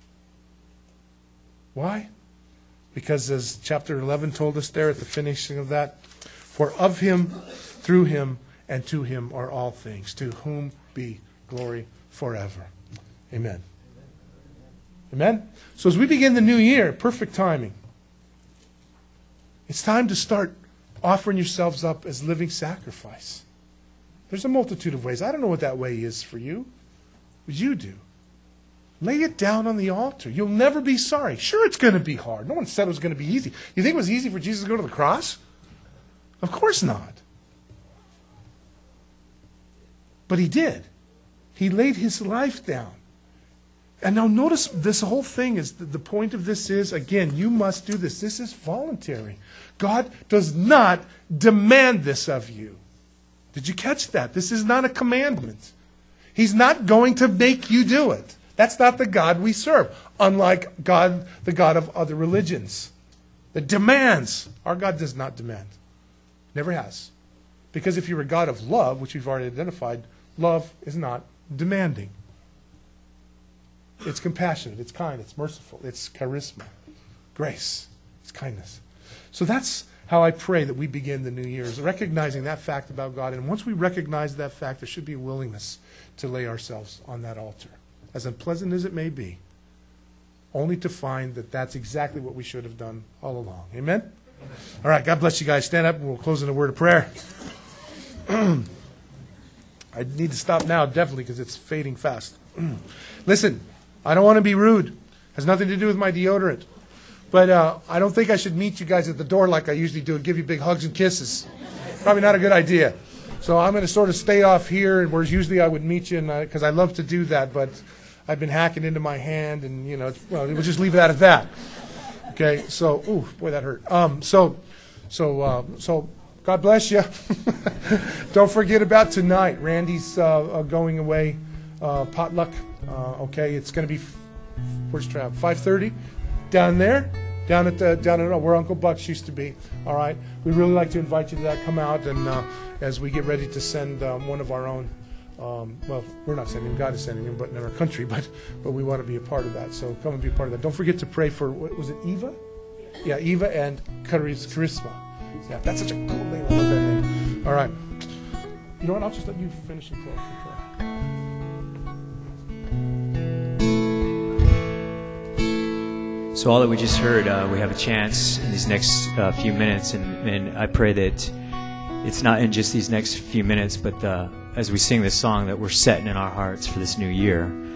Why? Because as chapter 11 told us there at the finishing of that, for of him, through him, and to him are all things, to whom be glory forever. Amen. Amen? So as we begin the new year, perfect timing. It's time to start offering yourselves up as living sacrifice. There's a multitude of ways. I don't know what that way is for you, but you do. Lay it down on the altar. You'll never be sorry. Sure, it's going to be hard. No one said it was going to be easy. You think it was easy for Jesus to go to the cross? Of course not. But he did. He laid his life down. And now notice this whole thing is, the point of this is, again, you must do this. This is voluntary. God does not demand this of you. Did you catch that? This is not a commandment. He's not going to make you do it. That's not the God we serve, unlike God, the God of other religions that demands. Our God does not demand. Never has. Because if you're a God of love, which we've already identified, love is not demanding. It's compassionate, it's kind, it's merciful, it's charisma, grace, it's kindness. So that's how I pray that we begin the new year, is recognizing that fact about God. And once we recognize that fact, there should be a willingness to lay ourselves on that altar, as unpleasant as it may be, only to find that that's exactly what we should have done all along. Amen? All right, God bless you guys. Stand up and we'll close in a word of prayer. I need to stop now, definitely, because it's fading fast. Listen, I don't want to be rude. It has nothing to do with my deodorant. But I don't think I should meet you guys at the door like I usually do and give you big hugs and kisses. Probably not a good idea. So I'm going to sort of stay off here, whereas usually I would meet you, because I love to do that, but I've been hacking into my hand, and, well, we'll just leave that at that. Okay, so, ooh, boy, that hurt. So God bless you. Don't forget about tonight. Randy's going away, potluck. Okay, it's going to be, where's Trav? 5:30 down there, down at where Uncle Buck's used to be. All right, we'd really like to invite you to that. Come out, and as we get ready to send one of our own. Well, we're not sending him, God is sending him, but in our country, but we want to be a part of that. So come and be a part of that. Don't forget to pray for, what was it, Eva? Yeah, Eva and Charisma. Yeah, that's such a cool name. I love that name. All right. You know what? I'll just let you finish and close the prayer. So all that we just heard, we have a chance in these next few minutes, and I pray that it's not in just these next few minutes, but as we sing this song, that we're setting in our hearts for this new year.